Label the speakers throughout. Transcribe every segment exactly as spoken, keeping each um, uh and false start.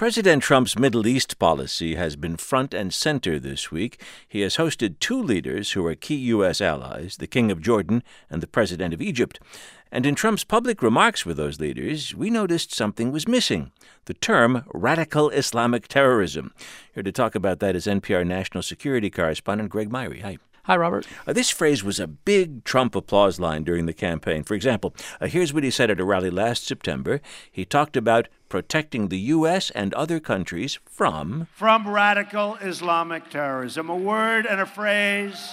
Speaker 1: President Trump's Middle East policy has been front and center this week. He has hosted two leaders who are key U S allies, the King of Jordan and the President of Egypt. And in Trump's public remarks with those leaders, we noticed something was missing: the term radical Islamic terrorism. Here to talk about that is N P R national security correspondent Greg Myrie. Hi.
Speaker 2: Hi, Robert.
Speaker 1: Uh, this phrase was a big Trump applause line during the campaign. For example, uh, here's what he said at a rally last September. He talked about protecting the U S and other countries from...
Speaker 3: From radical Islamic terrorism, a word and a phrase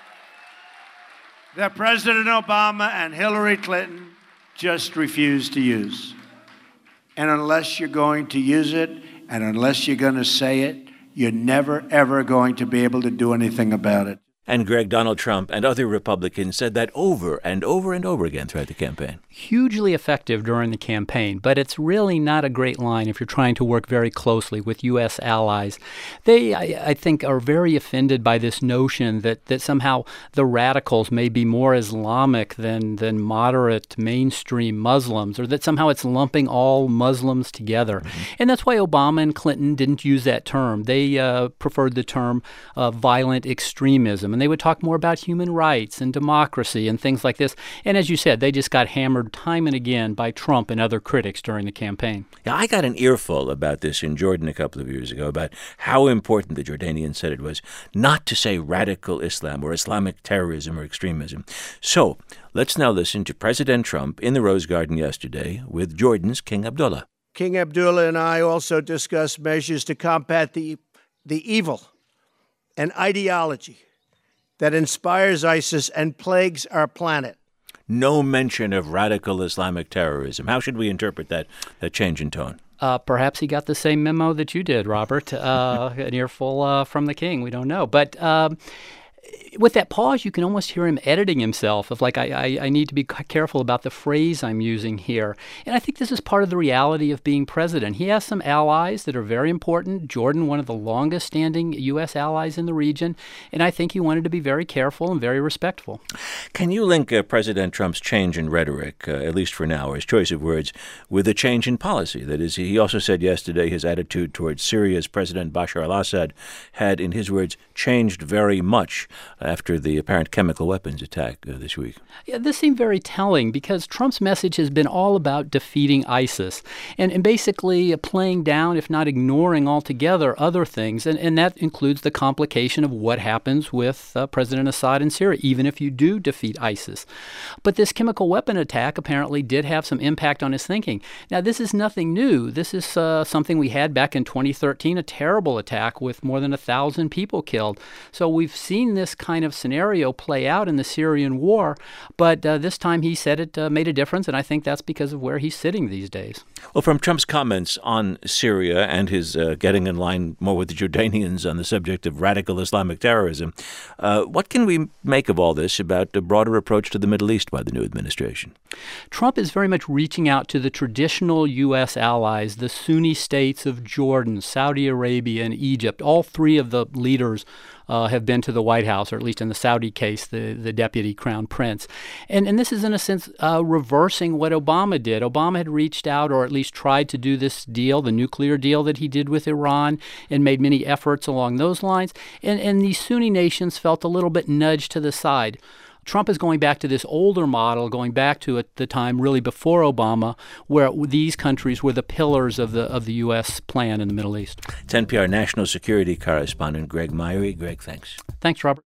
Speaker 3: that President Obama and Hillary Clinton just refused to use. And unless you're going to use it, and unless you're going to say it, you're never, ever going to be able to do anything about it.
Speaker 1: And Greg, Donald Trump and other Republicans said that over and over and over again throughout the campaign.
Speaker 2: Hugely effective during the campaign, but it's really not a great line if you're trying to work very closely with U S allies. They, I, I think, are very offended by this notion that, that somehow the radicals may be more Islamic than, than moderate mainstream Muslims, or that somehow it's lumping all Muslims together. Mm-hmm. And that's why Obama and Clinton didn't use that term. They uh, preferred the term uh, violent extremism. And they would talk more about human rights and democracy and things like this. And as you said, they just got hammered time and again by Trump and other critics during the campaign.
Speaker 1: Yeah, I got an earful about this in Jordan a couple of years ago, about how important the Jordanians said it was not to say radical Islam or Islamic terrorism or extremism. So let's now listen to President Trump in the Rose Garden yesterday with Jordan's King Abdullah.
Speaker 3: King Abdullah and I also discussed measures to combat the, the evil and ideology that inspires ISIS and plagues our planet.
Speaker 1: No mention of radical Islamic terrorism. How should we interpret that, that change in tone?
Speaker 2: Uh, perhaps he got the same memo that you did, Robert, uh, an earful uh, from the king. We don't know. But um, with that pause, you can almost hear him editing himself of like, I, I, I need to be careful about the phrase I'm using here. And I think this is part of the reality of being president. He has some allies that are very important. Jordan, one of the longest standing U S allies in the region. And I think he wanted to be very careful and very respectful.
Speaker 1: Can you link uh, President Trump's change in rhetoric, uh, at least for now, or his choice of words, with a change in policy? That is, he also said yesterday his attitude towards Syria's President Bashar al-Assad had, in his words, changed very much after the apparent chemical weapons attack uh, this week.
Speaker 2: Yeah, this seemed very telling because Trump's message has been all about defeating ISIS and, and basically playing down, if not ignoring altogether, other things. And, and that includes the complication of what happens with uh, President Assad in Syria, even if you do defeat ISIS. But this chemical weapon attack apparently did have some impact on his thinking. Now, this is nothing new. This is uh, something we had back in twenty thirteen, a terrible attack with more than a thousand people killed. So we've seen this kind of scenario play out in the Syrian war, but uh, this time he said it uh, made a difference, and I think that's because of where he's sitting these days.
Speaker 1: Well, from Trump's comments on Syria and his uh, getting in line more with the Jordanians on the subject of radical Islamic terrorism, uh, what can we make of all this about the broader approach to the Middle East by the new administration?
Speaker 2: Trump is very much reaching out to the traditional U S allies, the Sunni states of Jordan, Saudi Arabia, and Egypt. All three of the leaders Uh, have been to the White House, or at least in the Saudi case, the, the deputy crown prince. And, and this is, in a sense, uh, reversing what Obama did. Obama had reached out, or at least tried to do this deal, the nuclear deal that he did with Iran, and made many efforts along those lines. And, and these Sunni nations felt a little bit nudged to the side. Trump is going back to this older model, going back to at the time really before Obama, where these countries were the pillars of the of the U S plan in the Middle East.
Speaker 1: It's N P R national security correspondent Greg Myrie. Greg, thanks.
Speaker 2: Thanks, Robert.